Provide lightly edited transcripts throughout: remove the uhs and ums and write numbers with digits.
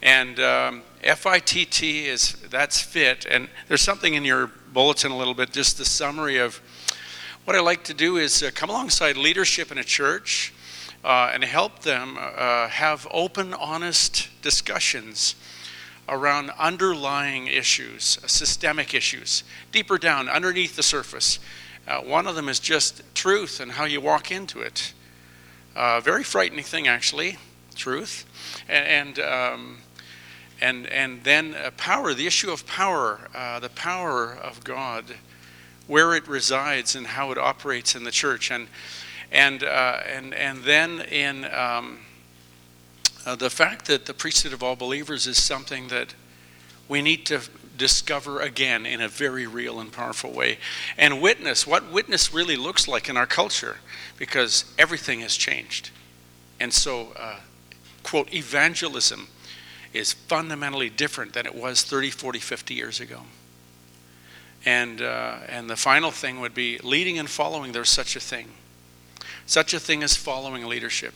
And FITT that's fit. And there's something in your bulletin a little bit, just the summary of what I like to do is come alongside leadership in a church and help them have open, honest discussions around underlying issues, systemic issues, deeper down, underneath the surface. One of them is just truth and how you walk into it. Very frightening thing, actually, truth. And then power, the issue of power, the power of God, where it resides and how it operates in the church, and then in the fact that the priesthood of all believers is something that we need to discover again in a very real and powerful way, and witness what witness really looks like in our culture, because everything has changed, and so quote, evangelism is fundamentally different than it was 30, 40, 50 years ago. And the final thing would be leading and following. There's such a thing. Such a thing as following leadership.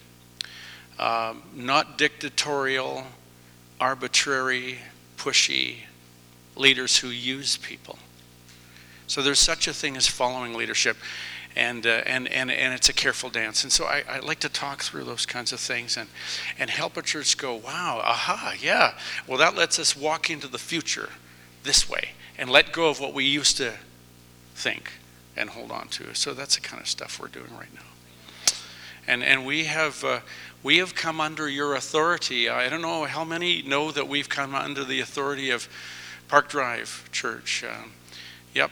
Not dictatorial, arbitrary, pushy leaders who use people. So there's such a thing as following leadership. And it's a careful dance. And so I like to talk through those kinds of things and help a church go, wow, aha, yeah. Well, that lets us walk into the future this way and let go of what we used to think and hold on to. So that's the kind of stuff we're doing right now. And we have come under your authority. I don't know how many know that we've come under the authority of Park Drive Church. Yep.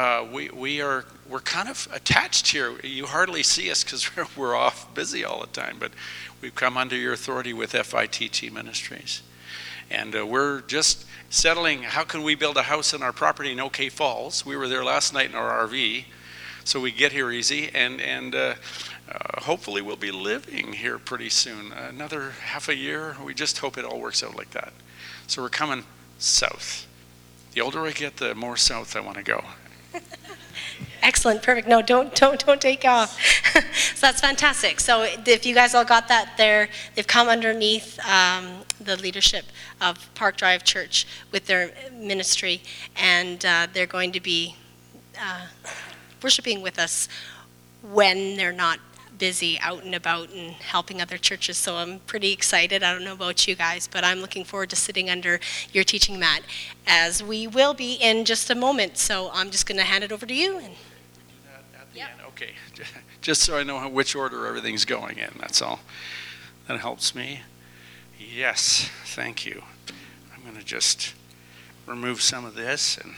We're kind of attached here. You hardly see us because we're off busy all the time, but we've come under your authority with FITT Ministries. And we're just settling, how can we build a house on our property in OK Falls? We were there last night in our RV, so we get here easy, and hopefully we'll be living here pretty soon. Another half a year. We just hope it all works out like that. So we're coming south. The older I get, the more south I want to go. Excellent, perfect. No, don't take off. So that's fantastic. So if you guys all got that there, they've come underneath the leadership of Park Drive Church with their ministry, and they're going to be worshiping with us when they're not busy out and about and helping other churches. So I'm pretty excited. I don't know about you guys, but I'm looking forward to sitting under your teaching mat, as we will be in just a moment. So I'm just going to hand it over to you. And at the end. Okay. Just so I know which order everything's going in, that's all. That helps me. Yes, thank you. I'm going to just remove some of this and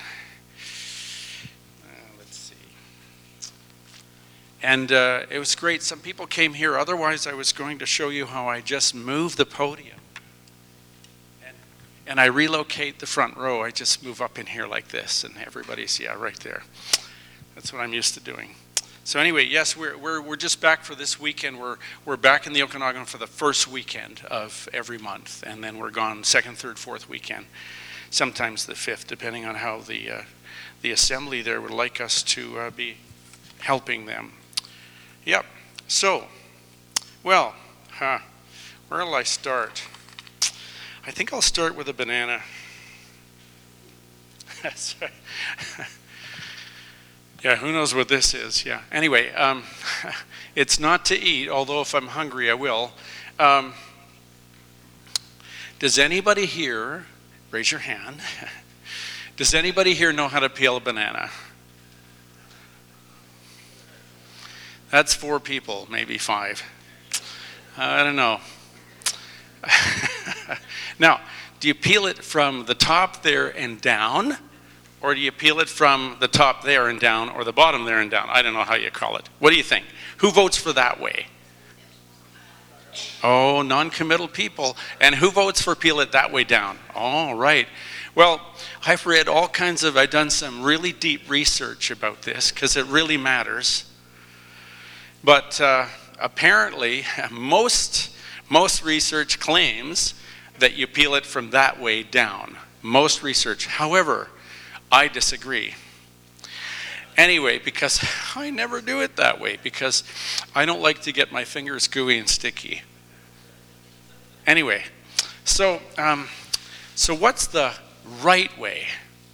let's see. And it was great. Some people came here. Otherwise, I was going to show you how I just move the podium. And I relocate the front row. I just move up in here like this, and everybody's, yeah, right there. That's what I'm used to doing. So anyway, yes, we're just back for this weekend. We're back in the Okanagan for the first weekend of every month, and then we're gone second, third, fourth weekend, sometimes the fifth, depending on how the assembly there would like us to be helping them. Yep. So, well, where will I start? I think I'll start with a banana. That's right. Yeah, who knows what this is? Yeah. Anyway, it's not to eat, although if I'm hungry, I will. Does anybody here, raise your hand, does anybody here know how to peel a banana? That's 4 people, maybe 5. I don't know. Now, do you peel it from the top there and down? Or do you peel it from the top there and down, or the bottom there and down? I don't know how you call it. What do you think? Who votes for that way? Oh, non-committal people. And who votes for peel it that way down? Oh, right. Well, I've read all kinds of, I've done some really deep research about this, because it really matters. But apparently, most research claims that you peel it from that way down. Most research. However, I disagree. Anyway, because I never do it that way, because I don't like to get my fingers gooey and sticky. Anyway, so So what's the right way?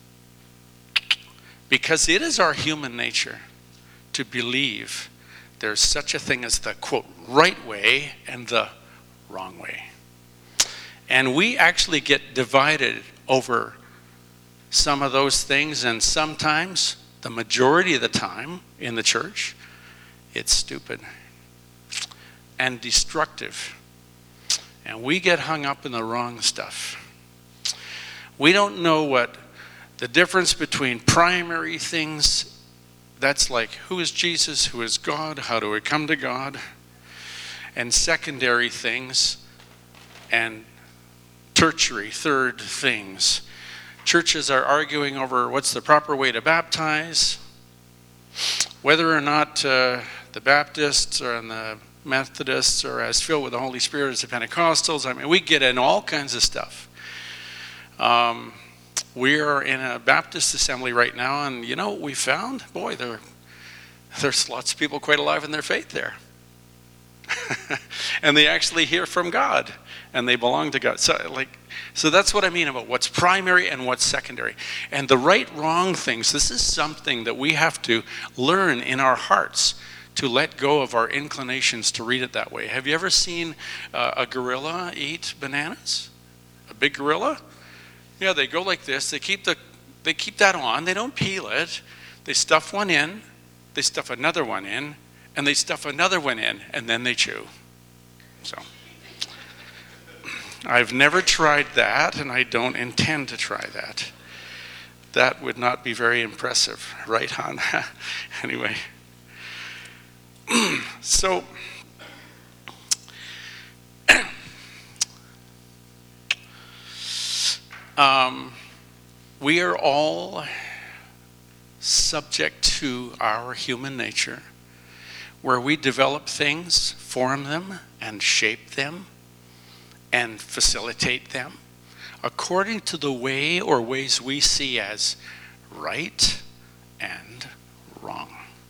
Because it is our human nature to believe there's such a thing as the, quote, right way and the wrong way. And we actually get divided over some of those things, and sometimes, the majority of the time in the church, it's stupid and destructive. And we get hung up in the wrong stuff. We don't know what the difference between primary things, that's like, who is Jesus, who is God, how do we come to God, and secondary things, and tertiary, third things. Churches are arguing over what's the proper way to baptize, whether or not the Baptists or the Methodists are as filled with the Holy Spirit as the Pentecostals. I mean, we get in all kinds of stuff. We are in a Baptist assembly right now, and you know what we found? Boy, there's lots of people quite alive in their faith there. And they actually hear from God, and they belong to God. So that's what I mean about what's primary and what's secondary. And the right, wrong things, this is something that we have to learn in our hearts to let go of our inclinations to read it that way. Have you ever seen a gorilla eat bananas? A big gorilla? Yeah, they go like this. They keep that on. They don't peel it. They stuff one in. They stuff another one in. And they stuff another one in. And then they chew. So I've never tried that, and I don't intend to try that. That would not be very impressive, right, hon? Anyway. So we are all subject to our human nature, where we develop things, form them, and shape them, and facilitate them according to the way or ways we see as right and wrong.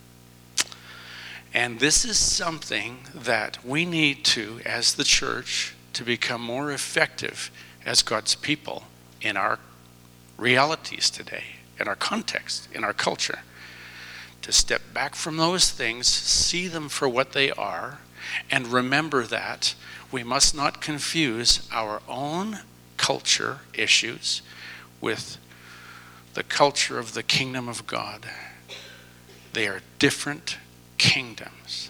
And this is something that we need to, as the church, to become more effective as God's people in our realities today, in our context, in our culture. To step back from those things, see them for what they are, and remember that we must not confuse our own culture issues with the culture of the kingdom of God. They are different kingdoms.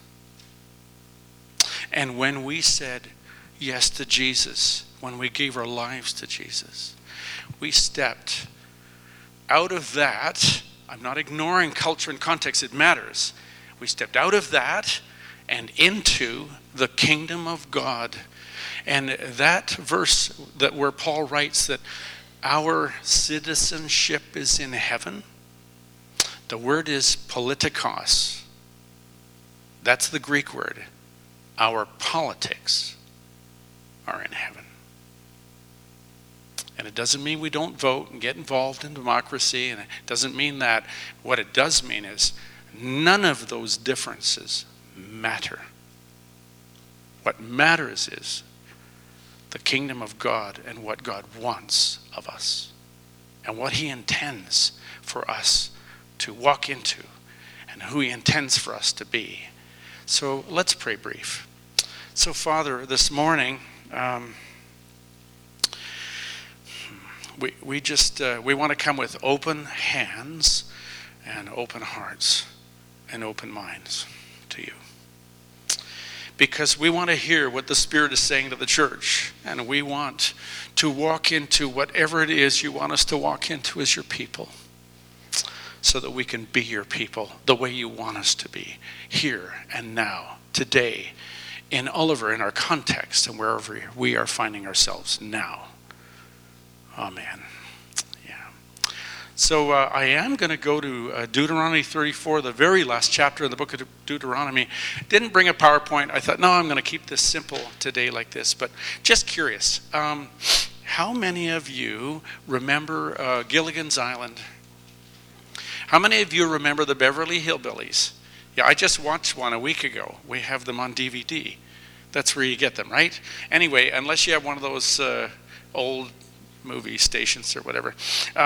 And when we said yes to Jesus, when we gave our lives to Jesus, we stepped out of that. I'm not ignoring culture and context, it matters. We stepped out of that and into the kingdom of God. And that verse that where Paul writes that our citizenship is in heaven, the word is politikos. That's the Greek word. Our politics are in heaven. And it doesn't mean we don't vote and get involved in democracy, and it doesn't mean that. What it does mean is none of those differences matter. What matters is the kingdom of God and what God wants of us and what he intends for us to walk into and who he intends for us to be. So let's pray brief. So Father, this morning, we want to come with open hands and open hearts and open minds to you. Because we want to hear what the Spirit is saying to the church, and we want to walk into whatever it is you want us to walk into as your people, so that we can be your people the way you want us to be, here and now, today, in Oliver, in our context, and wherever we are finding ourselves now. Amen. Yeah. So I am going to go to Deuteronomy 34, the very last chapter in the book of Deuteronomy. Didn't bring a PowerPoint. I thought, no, I'm going to keep this simple today like this. But just curious, how many of you remember Gilligan's Island? How many of you remember the Beverly Hillbillies? Yeah, I just watched one a week ago. We have them on DVD. That's where you get them, right? Anyway, unless you have one of those old movie stations or whatever.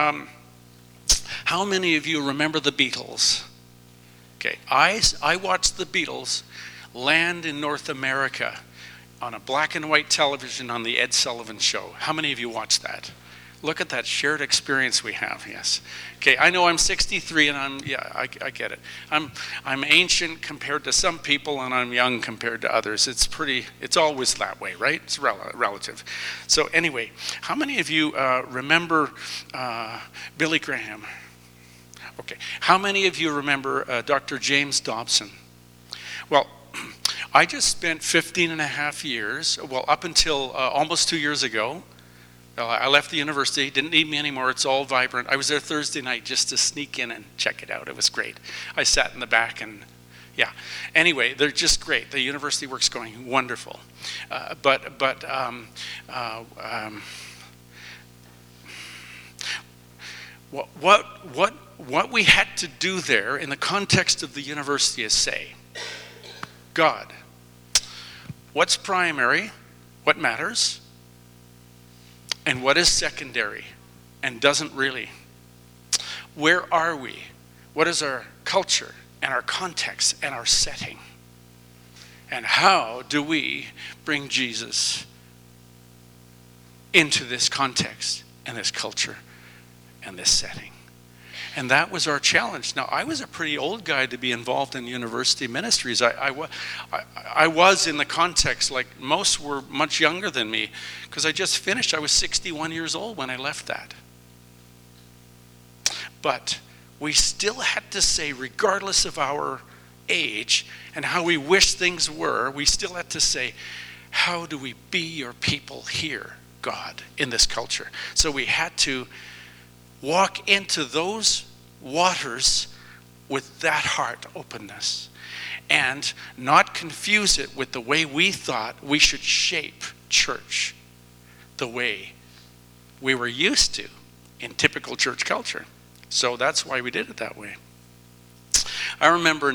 How many of you remember the Beatles? Okay, I watched the Beatles land in North America on a black and white television on the Ed Sullivan Show. How many of you watched that? Look at that shared experience we have, yes. Okay, I know I'm 63 and I get it. I'm ancient compared to some people and I'm young compared to others. It's always that way, right? It's relative. So anyway, how many of you remember Billy Graham? Okay, how many of you remember Dr. James Dobson? Well, I just spent 15 and a half years, well, up until almost 2 years ago. I left the university, didn't need me anymore, it's all vibrant. I was there Thursday night just to sneak in and check it out. It was great. I sat in the back and, yeah. Anyway, they're just great. The university work's going wonderful. What we had to do there in the context of the university is say, God, what's primary, what matters, and what is secondary and doesn't really? Where are we? What is our culture and our context and our setting? And how do we bring Jesus into this context and this culture and this setting? And that was our challenge. Now, I was a pretty old guy to be involved in university ministries. I was in the context, like most were much younger than me, because I just finished. I was 61 years old when I left that. But we still had to say, regardless of our age and how we wish things were, we still had to say, how do we be your people here, God, in this culture? So we had to walk into those waters with that heart openness and not confuse it with the way we thought we should shape church the way we were used to in typical church culture. So that's why we did it that way. I remember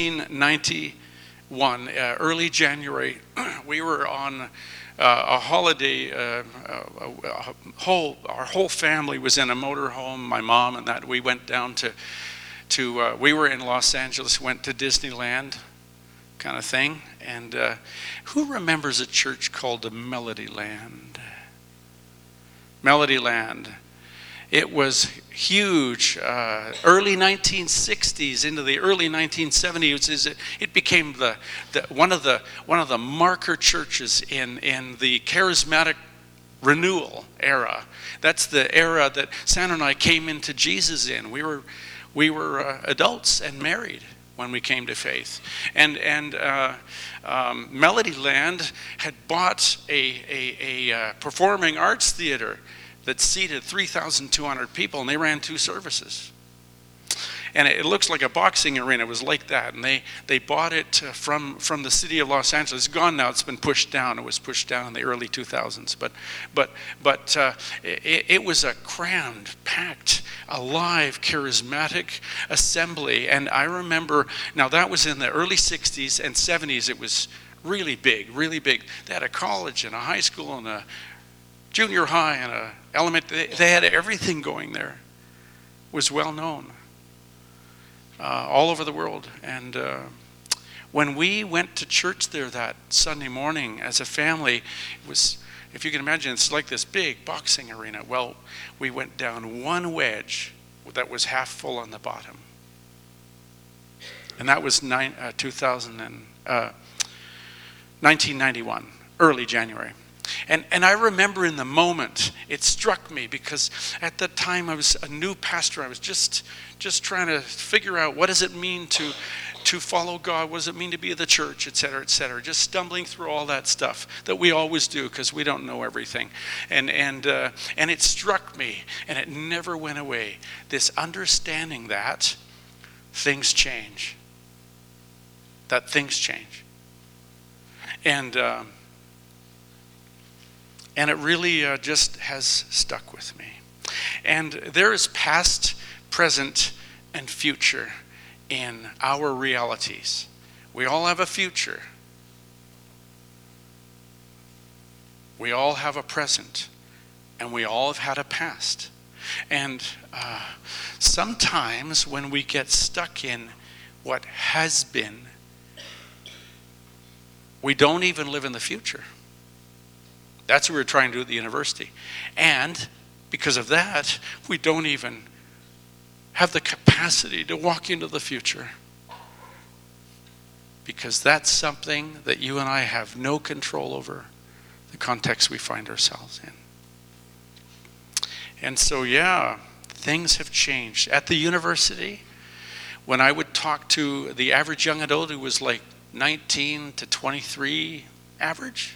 1991, early January, we were on a holiday. Our whole family was in a motorhome. My mom and that. We went down to we were in Los Angeles. Went to Disneyland, kind of thing. And who remembers a church called the Melody Land? Melody Land. It was huge. Early 1960s into the early 1970s, it became one of the marker churches in the charismatic renewal era. That's the era that Sandra and I came into Jesus in. We were adults and married when we came to faith, and Melody Land had bought a performing arts theater that seated 3,200 people, and they ran 2 services. And it looks like a boxing arena. It was like that. And they bought it from the city of Los Angeles. It's gone now. It's been pushed down. It was pushed down in the early 2000s. But it was a crammed, packed, alive, charismatic assembly. And I remember, now that was in the early 60s and 70s. It was really big, really big. They had a college and a high school and a junior high and a elementary. They had everything going there. It was well known all over the world. And when we went to church there that Sunday morning as a family, it was, if you can imagine, it's like this big boxing arena. Well, we went down one wedge that was half full on the bottom. And that was 1991, early January. And I remember in the moment, it struck me, because at that time I was a new pastor. I was just trying to figure out, what does it mean to follow God? What does it mean to be of the church, et cetera, et cetera. Just stumbling through all that stuff that we always do, because we don't know everything. And it struck me, and it never went away, this understanding that things change. That things change. And it really just has stuck with me. And there is past, present, and future in our realities. We all have a future. We all have a present. And we all have had a past. And sometimes when we get stuck in what has been, we don't even live in the future. That's what we're trying to do at the university. And because of that, we don't even have the capacity to walk into the future. Because that's something that you and I have no control over, the context we find ourselves in. And so, yeah, things have changed. At the university, when I would talk to the average young adult who was like 19 to 23 average,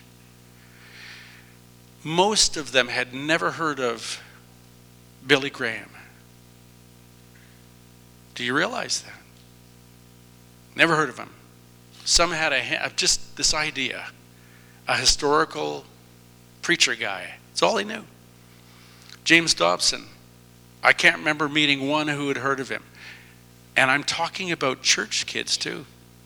most of them had never heard of Billy Graham. Do you realize that? Never heard of him. Some had just this idea, a historical preacher guy. That's all he knew. James Dobson, I can't remember meeting one who had heard of him. And I'm talking about church kids too.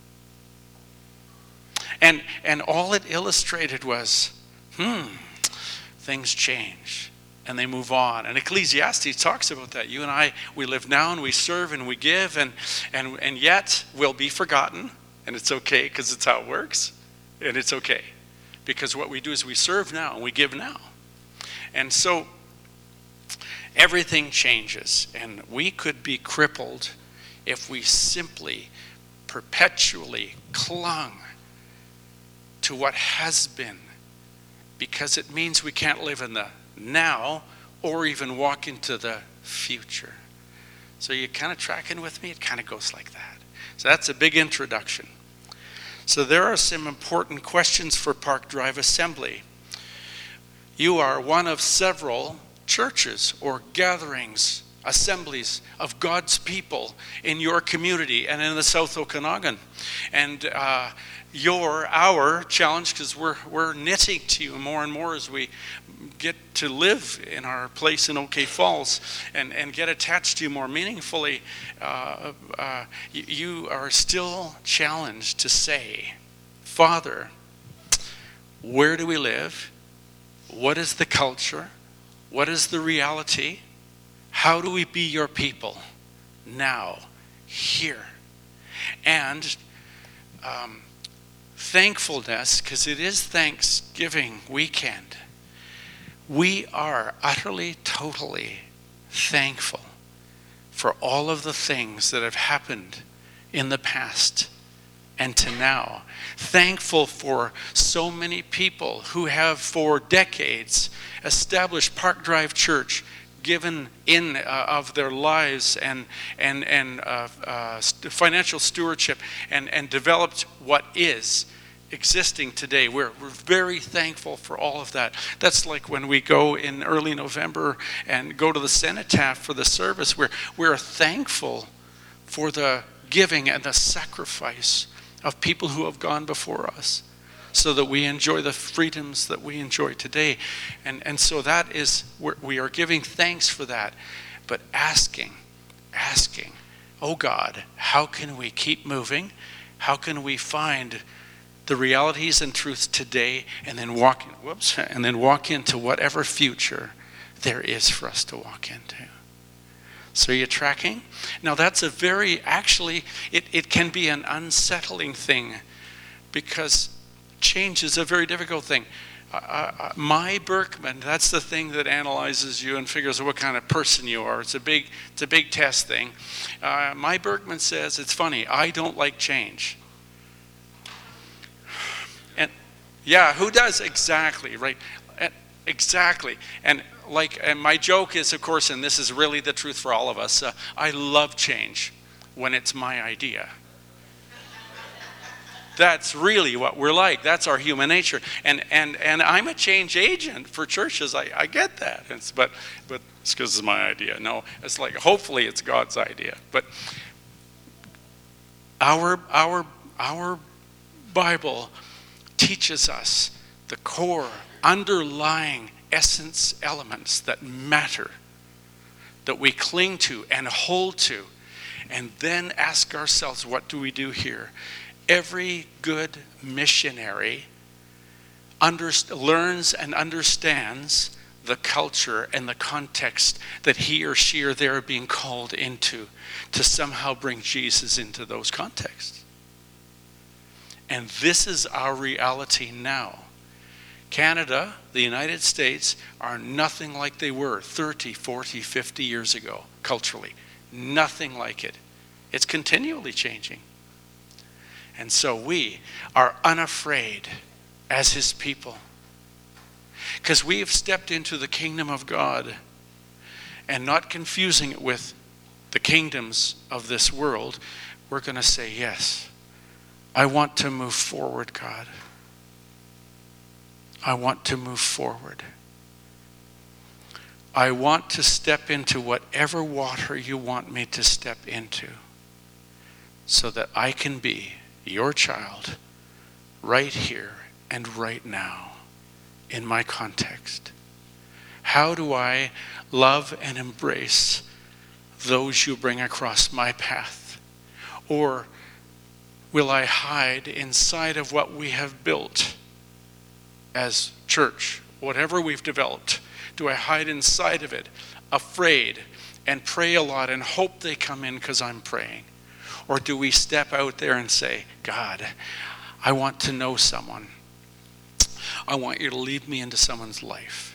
And all it illustrated was, things change and they move on. And Ecclesiastes talks about that. You and I, we live now and we serve and we give and yet we'll be forgotten. And it's okay because it's how it works. And it's okay. Because what we do is we serve now and we give now. And so everything changes. And we could be crippled if we simply perpetually clung to what has been, because it means we can't live in the now or even walk into the future. So you kind of tracking with me? It kind of goes like that. So that's a big introduction. So there are some important questions for Park Drive Assembly. You are one of several churches or gatherings, assemblies of God's people in your community and in the South Okanagan. And our challenge, because we're knitting to you more and more as we get to live in our place in OK Falls and get attached to you more meaningfully, you are still challenged to say, Father, where do we live? What is the culture? What is the reality? How do we be your people now, here? And thankfulness, because it is Thanksgiving weekend. We are utterly, totally thankful for all of the things that have happened in the past and to now. Thankful for so many people who have for decades established Park Drive Church, given in of their lives and financial stewardship and developed what is existing today. We're very thankful for all of that. That's like when we go in early November and go to the cenotaph for the service. We're thankful for the giving and the sacrifice of people who have gone before us, so that we enjoy the freedoms that we enjoy today. And so that is, we are giving thanks for that, but asking, oh God, how can we keep moving? How can we find the realities and truths today and then walk into whatever future there is for us to walk into? So are you tracking? Now that's it can be an unsettling thing, because change is a very difficult thing. My Berkman, that's the thing that analyzes you and figures out what kind of person you are. It's a big test thing. My Berkman says, it's funny, I don't like change. And yeah, who does? Exactly, right? Exactly. And my joke is, of course, and this is really the truth for all of us, I love change when it's my idea. That's really what we're like. That's our human nature. And I'm a change agent for churches. I get that. But it's because it's my idea. No, it's like, hopefully it's God's idea. But our Bible teaches us the core, underlying essence elements that matter, that we cling to and hold to, and then ask ourselves, what do we do here? Every good missionary learns and understands the culture and the context that he or she or they're being called into, to somehow bring Jesus into those contexts. And this is our reality now. Canada, the United States, are nothing like they were 30, 40, 50 years ago, culturally. Nothing like it. It's continually changing. And so we are unafraid as his people, because we have stepped into the kingdom of God, and not confusing it with the kingdoms of this world. We're going to say, yes, I want to move forward, God. I want to move forward. I want to step into whatever water you want me to step into, so that I can be your child right here and right now in my context. How do I love and embrace those you bring across my path? Or will I hide inside of what we have built as church, whatever we've developed? Do I hide inside of it, afraid, and pray a lot and hope they come in because I'm praying? Or do we step out there and say, God, I want to know someone. I want you to lead me into someone's life.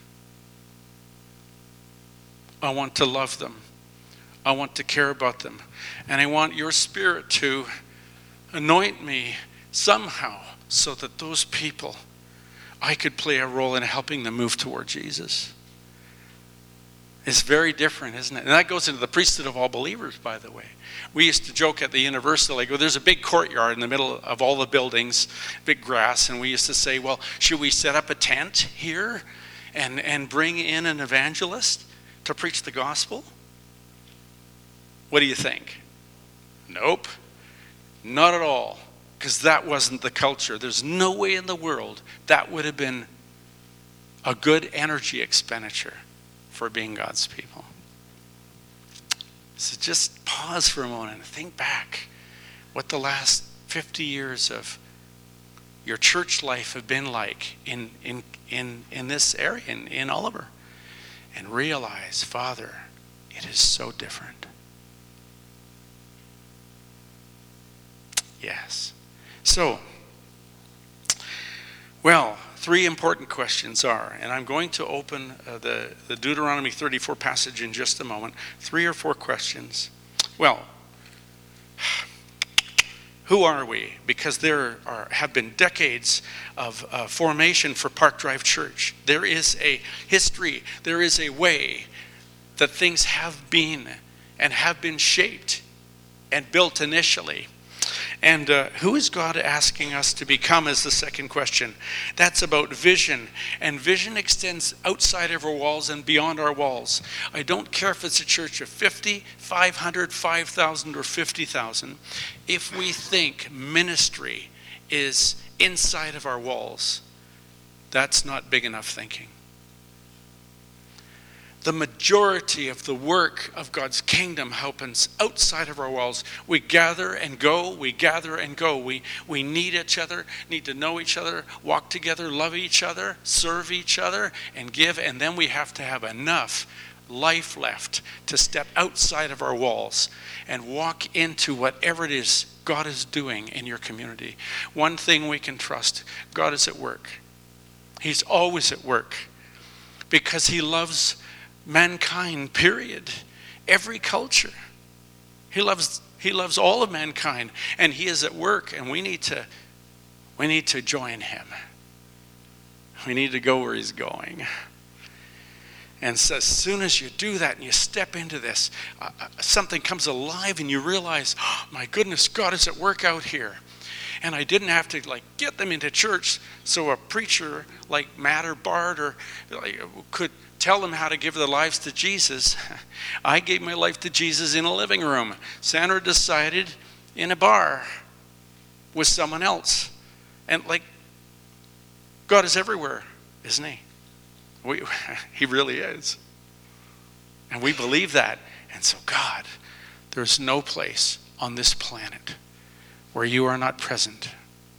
I want to love them. I want to care about them. And I want your Spirit to anoint me somehow, so that those people, I could play a role in helping them move toward Jesus. It's very different, isn't it? And that goes into the priesthood of all believers, by the way. We used to joke at the university, like, well, there's a big courtyard in the middle of all the buildings, big grass, and we used to say, well, should we set up a tent here and bring in an evangelist to preach the gospel? What do you think? Nope, not at all, because that wasn't the culture. There's no way in the world that would have been a good energy expenditure for being God's people. So just pause for a moment and think back what the last 50 years of your church life have been like in this area, in Oliver, and realize, Father, it is so different. Yes. So, well, three important questions are, and I'm going to open the Deuteronomy 34 passage in just a moment. 3 or 4 questions. Well, who are we? Because there have been decades of formation for Park Drive Church. There is a history. There is a way that things have been and have been shaped and built initially. And who is God asking us to become is the second question. That's about vision. And vision extends outside of our walls and beyond our walls. I don't care if it's a church of 50, 500, 5,000, or 50,000. If we think ministry is inside of our walls, that's not big enough thinking. The majority of the work of God's kingdom happens outside of our walls. We gather and go, we gather and go. We need each other, need to know each other, walk together, love each other, serve each other, and give. And then we have to have enough life left to step outside of our walls and walk into whatever it is God is doing in your community. One thing we can trust, God is at work. He's always at work, because he loves mankind, period. Every culture. He loves all of mankind, and he is at work, and we need to join him. We need to go where he's going. And so as soon as you do that and you step into this, something comes alive and you realize, oh, my goodness, God is at work out here. And I didn't have to get them into church so a preacher like Matt or Bart or could tell them how to give their lives to Jesus. I gave my life to Jesus in a living room. Sandra decided in a bar with someone else. And God is everywhere, isn't he? He really is. And we believe that. And so God, there's no place on this planet where you are not present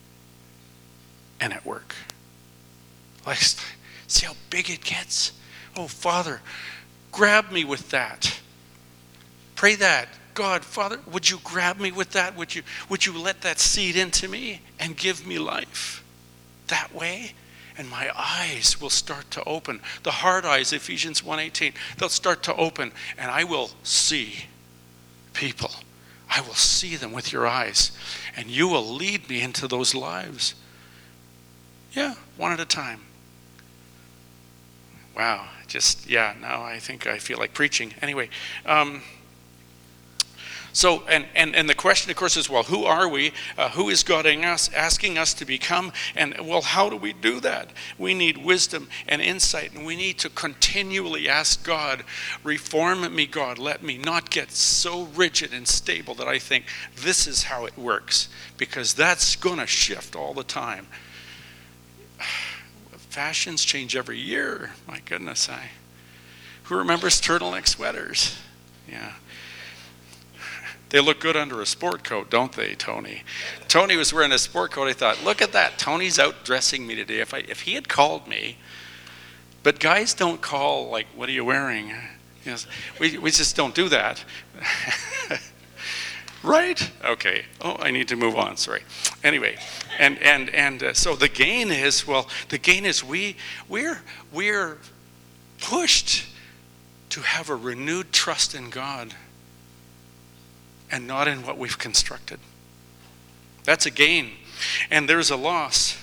and at work. See how big it gets? Oh, Father, grab me with that. Pray that. God, Father, would you grab me with that? Would you let that seed into me and give me life that way? And my eyes will start to open. The hard eyes, Ephesians 1:18, they'll start to open, and I will see people. I will see them with your eyes, and you will lead me into those lives. Yeah, one at a time. Wow, now I think I feel like preaching. Anyway, so, and the question, of course, is, well, who are we? Who is God asking us to become? And, well, how do we do that? We need wisdom and insight, and we need to continually ask God, reform me, God. Let me not get so rigid and stable that I think this is how it works, because that's going to shift all the time. Fashions change every year. My goodness, who remembers turtleneck sweaters? Yeah. They look good under a sport coat, don't they, Tony? Tony was wearing a sport coat. I thought, look at that. Tony's out dressing me today. If he had called me, but guys don't call like, what are you wearing? Yes, we just don't do that. Right? Okay. Oh, I need to move on. Sorry. Anyway, and so the gain is, we're pushed to have a renewed trust in God, and not in what we've constructed. That's a gain. And there's a loss.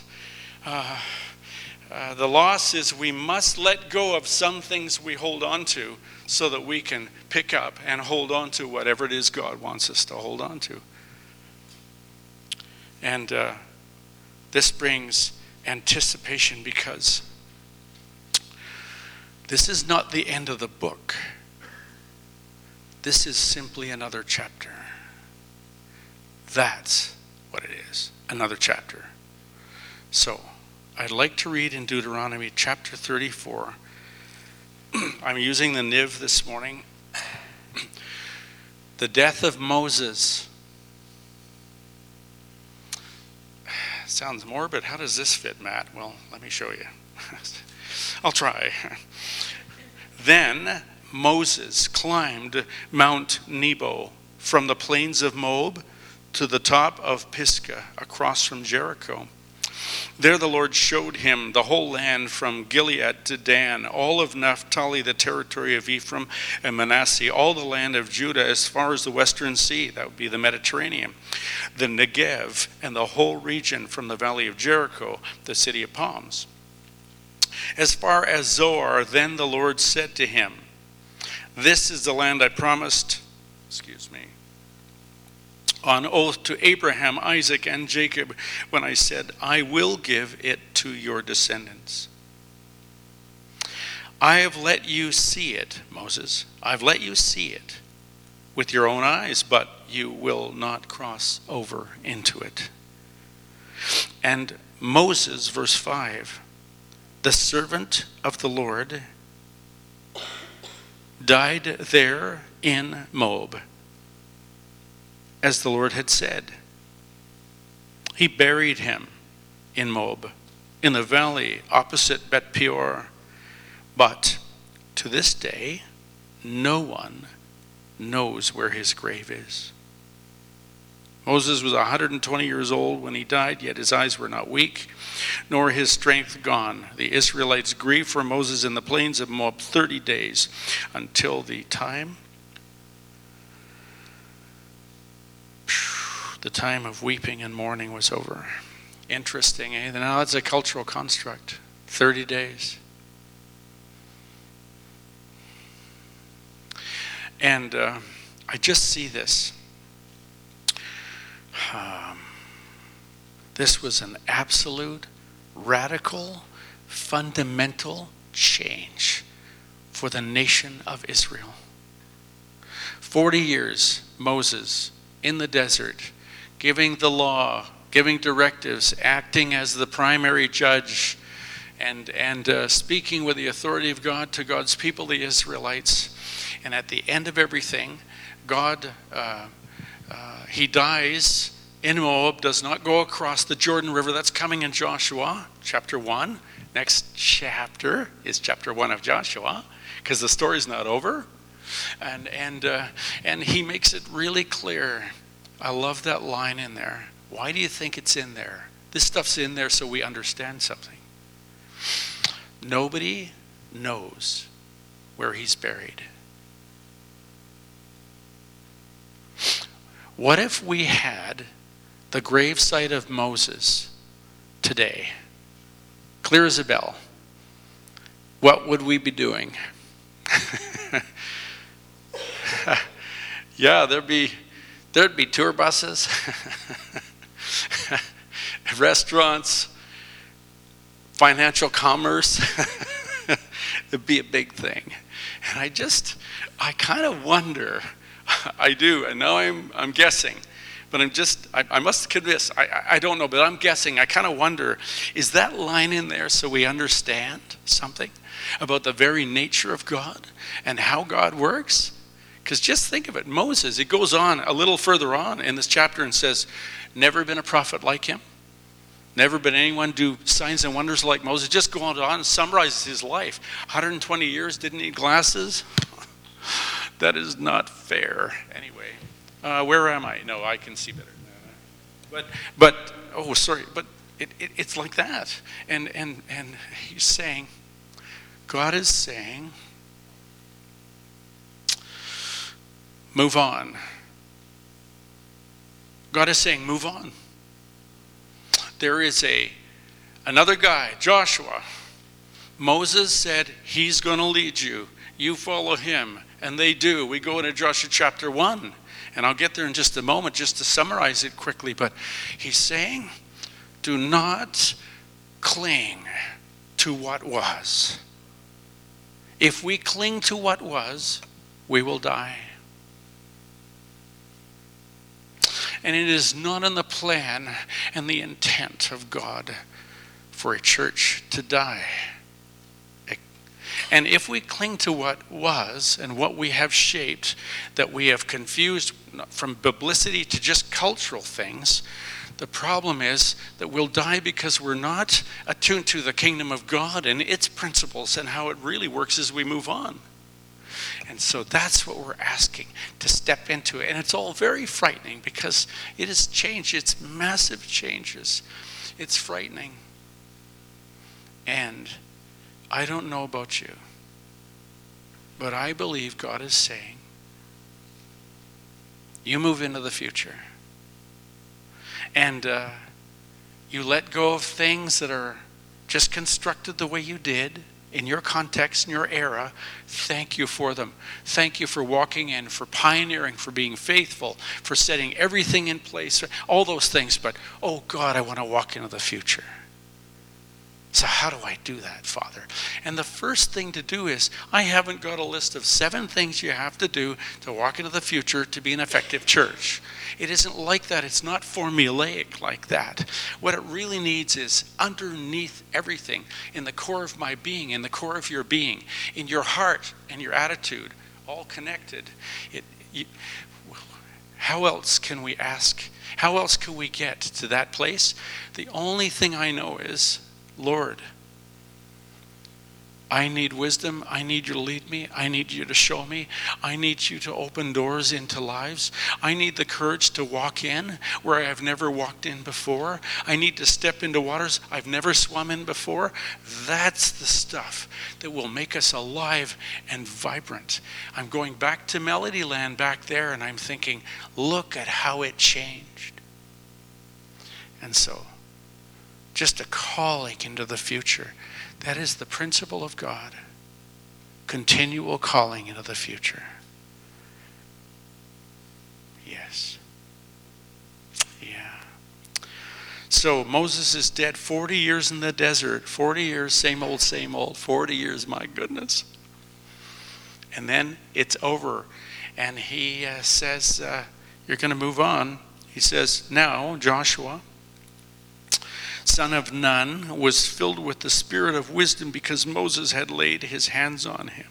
The loss is we must let go of some things we hold on to so that we can pick up and hold on to whatever it is God wants us to hold on to. And this brings anticipation, because this is not the end of the book. This is simply another chapter. That's what it is, another chapter. So, I'd like to read in Deuteronomy chapter 34. I'm using the NIV this morning. The death of Moses. Sounds morbid. How does this fit, Matt? Well, let me show you. I'll try. Then Moses climbed Mount Nebo from the plains of Moab to the top of Pisgah across from Jericho. There the Lord showed him the whole land from Gilead to Dan, all of Naphtali, the territory of Ephraim and Manasseh, all the land of Judah as far as the western sea, that would be the Mediterranean, the Negev, and the whole region from the valley of Jericho, the city of palms. As far as Zoar, then the Lord said to him, this is the land I promised, on oath to Abraham, Isaac, and Jacob, when I said, I will give it to your descendants. I have let you see it, Moses. I've let you see it with your own eyes, but you will not cross over into it. And Moses, verse 5, the servant of the Lord, died there in Moab, as the Lord had said. He buried him in Moab, in the valley opposite Bet Peor. But to this day, no one knows where his grave is. Moses was 120 years old when he died, yet his eyes were not weak, nor his strength gone. The Israelites grieved for Moses in the plains of Moab 30 days until the time of weeping and mourning was over. Interesting, eh? Now that's a cultural construct. 30 days. And I just see this. This was an absolute, radical, fundamental change for the nation of Israel. 40 years, Moses in the desert, giving the law, giving directives, acting as the primary judge, and speaking with the authority of God to God's people, the Israelites. And at the end of everything, God, he dies in Moab, does not go across the Jordan River. That's coming in Joshua chapter 1. Next chapter is chapter 1 of Joshua, because the story's not over. And he makes it really clear. I love that line in there. Why do you think it's in there? This stuff's in there so we understand something. Nobody knows where he's buried. What if we had the gravesite of Moses today, clear as a bell? What would we be doing? Yeah, there'd be tour buses, restaurants, financial commerce. It'd be a big thing. And I kind of wonder, I do, and now I'm guessing, but I must confess, I don't know, but I'm guessing, I kind of wonder, is that line in there so we understand something about the very nature of God and how God works? Because just think of it, Moses, it goes on a little further on in this chapter and says, never been a prophet like him. Never been anyone do signs and wonders like Moses. Just go on and summarizes his life. 120 years, didn't need glasses. That is not fair. Anyway, where am I? No, I can see better. But oh, sorry. But it's like that. And he's saying, God is saying, move on. God is saying, move on. There is another guy, Joshua. Moses said, he's going to lead you. You follow him. And they do. We go into Joshua chapter 1. And I'll get there in just a moment just to summarize it quickly. But he's saying, do not cling to what was. If we cling to what was, we will die. And it is not in the plan and the intent of God for a church to die. And if we cling to what was and what we have shaped, that we have confused from biblicity to just cultural things, the problem is that we'll die because we're not attuned to the kingdom of God and its principles and how it really works as we move on. And so that's what we're asking, to step into it. And it's all very frightening because it has changed. It's massive changes. It's frightening. And I don't know about you, but I believe God is saying, you move into the future. And you let go of things that are just constructed the way you did in your context, in your era. Thank you for them. Thank you for walking in, for pioneering, for being faithful, for setting everything in place, all those things. But, oh God, I want to walk into the future. So how do I do that, Father? And the first thing to do is, I haven't got a list of 7 things you have to do to walk into the future to be an effective church. It isn't like that. It's not formulaic like that. What it really needs is underneath everything, in the core of my being, in the core of your being, in your heart and your attitude, all connected. How else can we ask? How else can we get to that place? The only thing I know is, Lord, I need wisdom. I need you to lead me. I need you to show me. I need you to open doors into lives. I need the courage to walk in where I have never walked in before. I need to step into waters I've never swum in before. That's the stuff that will make us alive and vibrant. I'm going back to Melody Land back there, and I'm thinking, look at how it changed. And so, just a calling into the future. That is the principle of God. Continual calling into the future. Yes. Yeah. So Moses is dead 40 years in the desert. 40 years, same old, 40 years, my goodness. And then it's over. And he says, you're going to move on. He says, now, Joshua, son of Nun, was filled with the spirit of wisdom because Moses had laid his hands on him.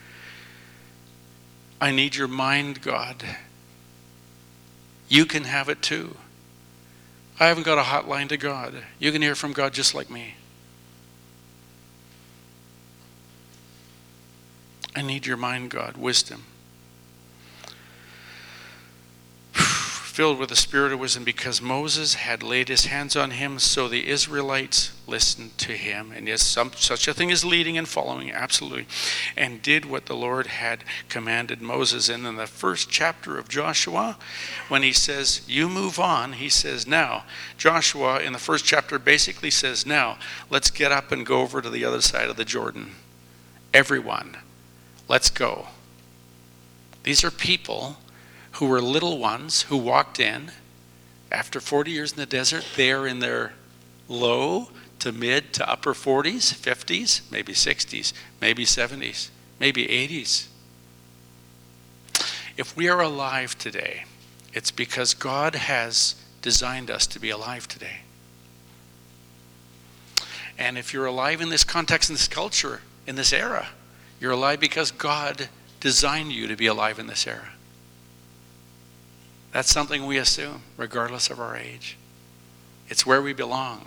I need your mind, God. You can have it too. I haven't got a hotline to God. You can hear from God just like me. I need your mind, God, wisdom. Filled with the spirit of wisdom, because Moses had laid his hands on him, so the Israelites listened to him. And yes, such a thing as leading and following, absolutely. And did what the Lord had commanded Moses. And in the first chapter of Joshua, when he says, you move on, he says, now, Joshua in the first chapter basically says, now, let's get up and go over to the other side of the Jordan. Everyone, let's go. These are people who were little ones who walked in after 40 years in the desert. They're in their low to mid to upper 40s, 50s, maybe 60s, maybe 70s, maybe 80s. If we are alive today, it's because God has designed us to be alive today. And if you're alive in this context, in this culture, in this era, you're alive because God designed you to be alive in this era. That's something we assume, regardless of our age. It's where we belong.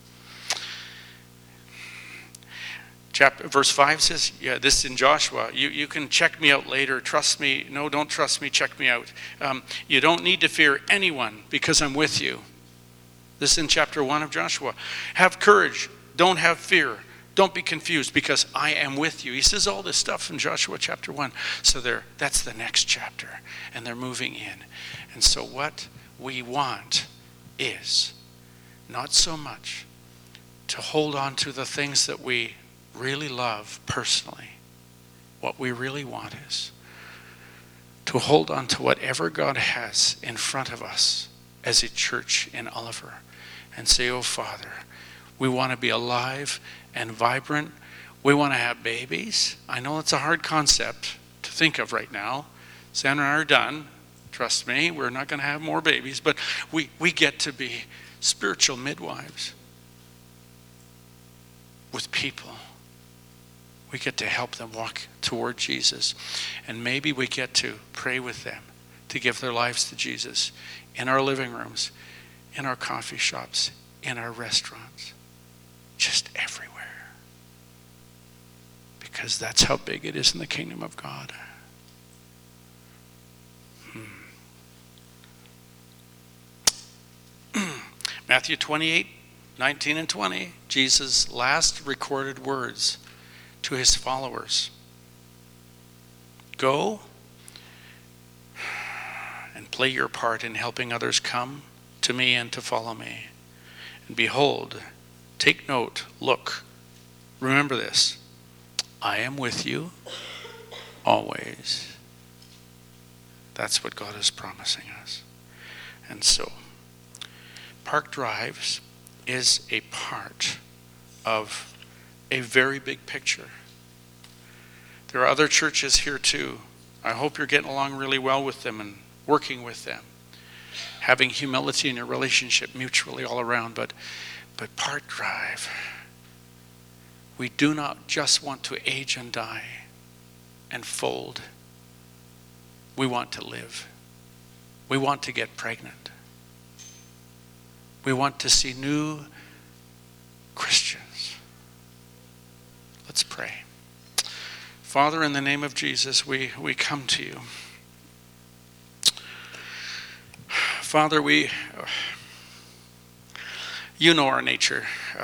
Verse 5 says, yeah, this is in Joshua, you can check me out later, trust me. No, don't trust me, check me out. You don't need to fear anyone because I'm with you. This is in chapter 1 of Joshua. Have courage, don't have fear. Don't be confused because I am with you. He says all this stuff in Joshua chapter 1. So that's the next chapter. And they're moving in. And so what we want is not so much to hold on to the things that we really love personally. What we really want is to hold on to whatever God has in front of us as a church in Oliver and say, oh Father, we want to be alive and vibrant. We want to have babies. I know it's a hard concept to think of right now. Sandra and I are done. Trust me, we're not going to have more babies, but we get to be spiritual midwives with people. We get to help them walk toward Jesus. And maybe we get to pray with them to give their lives to Jesus in our living rooms, in our coffee shops, in our restaurants, just everywhere. Because that's how big it is in the kingdom of God. Matthew 28, 19 and 20, Jesus' last recorded words to his followers. Go and play your part in helping others come to me and to follow me. And behold, take note, look, remember this. I am with you always. That's what God is promising us. And so, Park Drives is a part of a very big picture. There are other churches here too. I hope you're getting along really well with them and working with them, having humility in your relationship mutually all around. But Park Drive, we do not just want to age and die and fold. We want to live. We want to get pregnant. We want to see new Christians. Let's pray. Father, in the name of Jesus, we come to you. Father, you know our nature.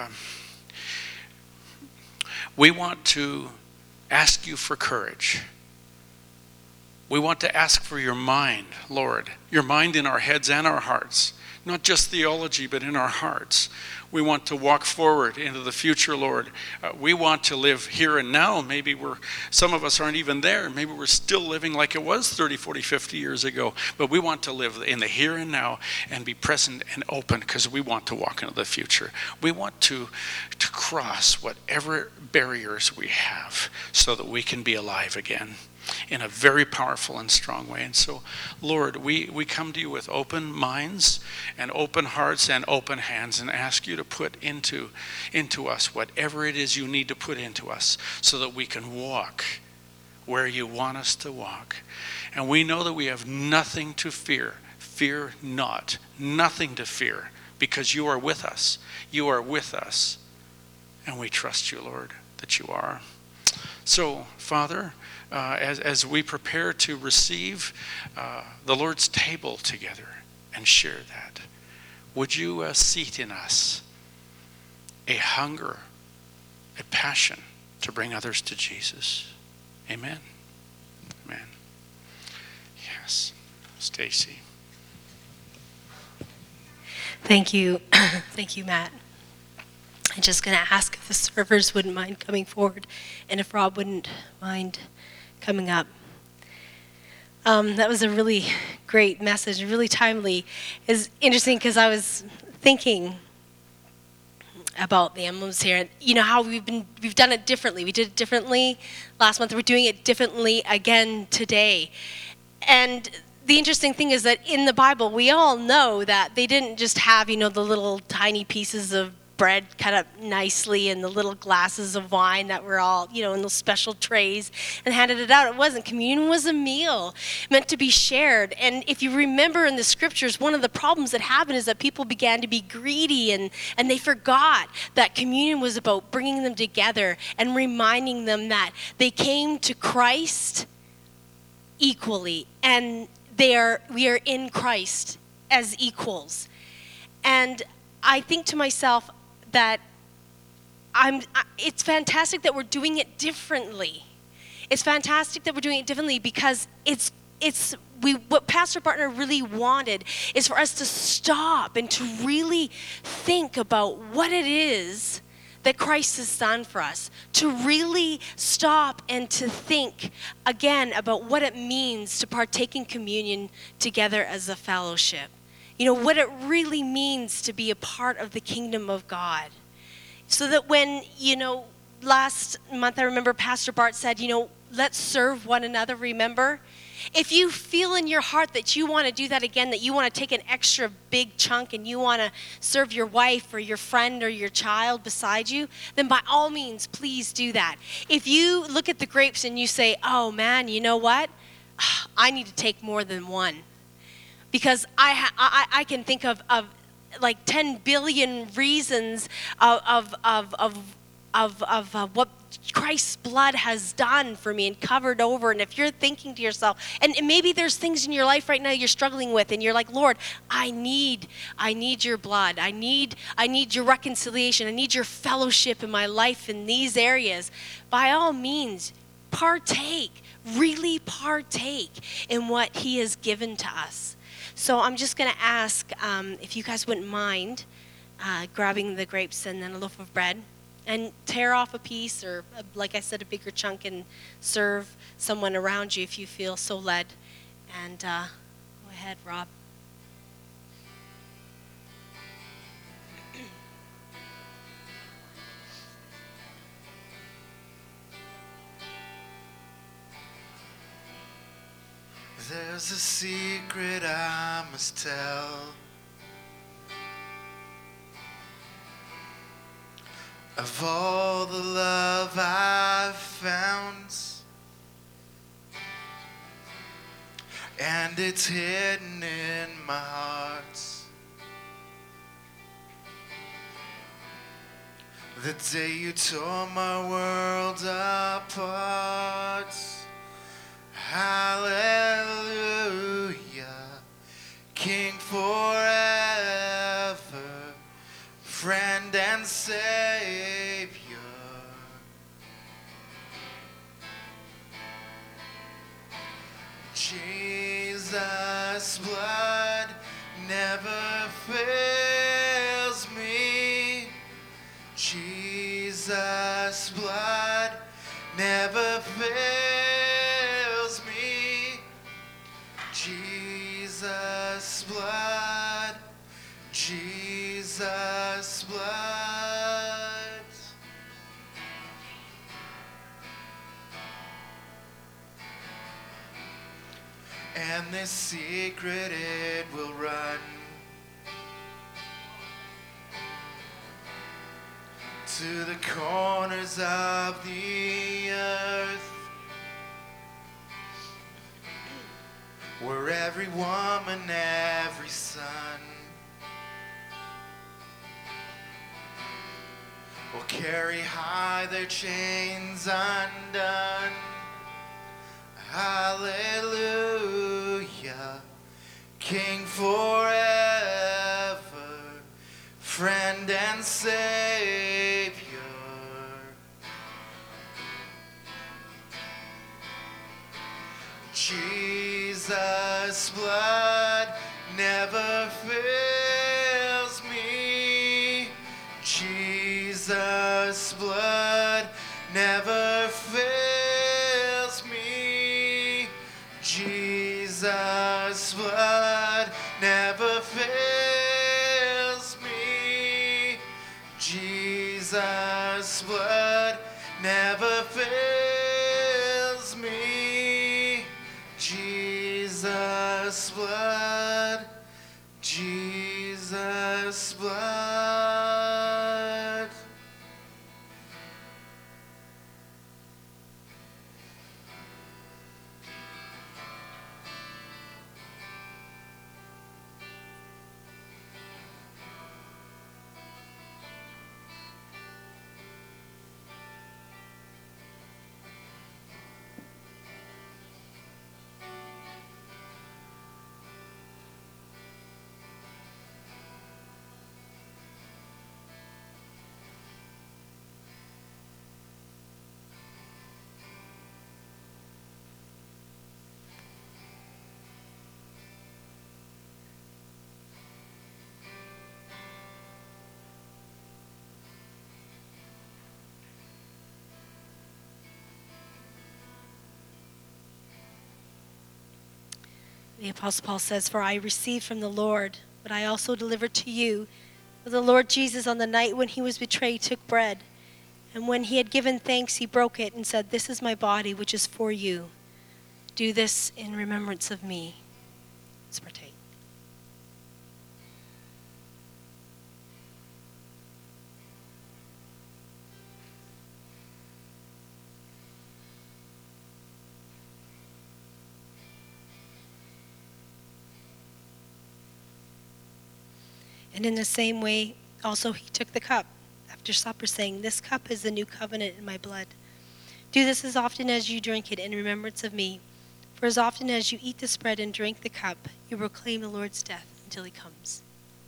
We want to ask you for courage. We want to ask for your mind, Lord, your mind in our heads and our hearts. Not just theology, but in our hearts. We want to walk forward into the future, Lord. We want to live here and now. Maybe some of us aren't even there. Maybe we're still living like it was 30, 40, 50 years ago. But we want to live in the here and now and be present and open because we want to walk into the future. We want to cross whatever barriers we have so that we can be alive again in a very powerful and strong way. And so, Lord, we come to you with open minds and open hearts and open hands and ask you to put into us whatever it is you need to put into us so that we can walk where you want us to walk. And we know that we have nothing to fear. Fear not. Nothing to fear because you are with us. You are with us. And we trust you, Lord, that you are. So, Father, as we prepare to receive the Lord's table together and share that, would you seat in us a hunger, a passion to bring others to Jesus? Amen. Amen. Yes. Stacy. Thank you. Thank you, Matt. I'm just going to ask if the servers wouldn't mind coming forward and if Rob wouldn't mind coming up. That was a really great message, really timely. It's interesting because I was thinking about the emblems here, and you know how we've done it differently. We did it differently last month. We're doing it differently again today. And the interesting thing is that in the Bible, we all know that they didn't just have, the little tiny pieces of bread cut up nicely and the little glasses of wine that were all, in those special trays and handed it out. It wasn't. Communion was a meal meant to be shared. And if you remember in the scriptures, one of the problems that happened is that people began to be greedy and they forgot that communion was about bringing them together and reminding them that they came to Christ equally and we are in Christ as equals. And I think to myself that it's fantastic that we're doing it differently. It's fantastic that we're doing it differently because what Pastor Bartner really wanted is for us to stop and to really think about what it is that Christ has done for us, to really stop and to think again about what it means to partake in communion together as a fellowship. What it really means to be a part of the kingdom of God. So that when, last month I remember Pastor Bart said, let's serve one another, remember? If you feel in your heart that you want to do that again, that you want to take an extra big chunk and you want to serve your wife or your friend or your child beside you, then by all means, please do that. If you look at the grapes and you say, oh man, you know what? I need to take more than one. Because I can think of like 10 billion reasons of what Christ's blood has done for me and covered over. And if you're thinking to yourself, and maybe there's things in your life right now you're struggling with, and you're like, Lord, I need your blood. I need your reconciliation. I need your fellowship in my life in these areas. By all means, partake, really partake in what He has given to us. So I'm just going to ask if you guys wouldn't mind grabbing the grapes and then a loaf of bread and tear off a piece or, like I said, a bigger chunk and serve someone around you if you feel so led. And go ahead, Rob. There's a secret I must tell of all the love I've found, and it's hidden in my heart. The day you tore my world apart. Hallelujah, King forever, friend and Savior. Jesus' blood never fails me. Jesus' blood never fails me. Jesus' blood, Jesus' blood. And this secret it will run to the corners of the earth, where every woman, every son will carry high their chains undone. Hallelujah. King forever, friend and Savior. Jesus' blood never fails me. Jesus' blood never fails me. Jesus' blood never fails me. Jesus' blood never fails me. Jesus' blood, Jesus' blood. The Apostle Paul says, "For I received from the Lord what I also delivered to you, that the Lord Jesus on the night when he was betrayed took bread, and when he had given thanks he broke it and said, 'This is my body which is for you. Do this in remembrance of me.'" Let's partake. And in the same way, also he took the cup after supper, saying, "This cup is the new covenant in my blood. Do this as often as you drink it in remembrance of me. For as often as you eat this bread and drink the cup, you proclaim the Lord's death until he comes."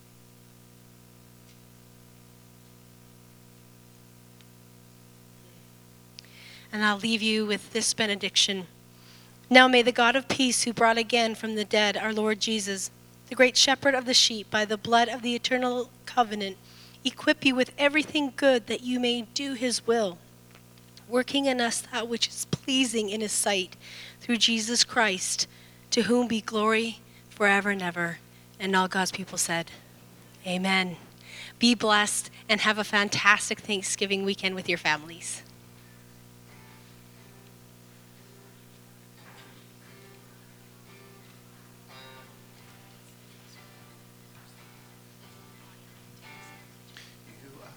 And I'll leave you with this benediction. Now may the God of peace, who brought again from the dead our Lord Jesus, the great shepherd of the sheep, by the blood of the eternal covenant, equip you with everything good that you may do his will, working in us that which is pleasing in his sight, through Jesus Christ, to whom be glory forever and ever. And all God's people said, amen. Be blessed and have a fantastic Thanksgiving weekend with your families.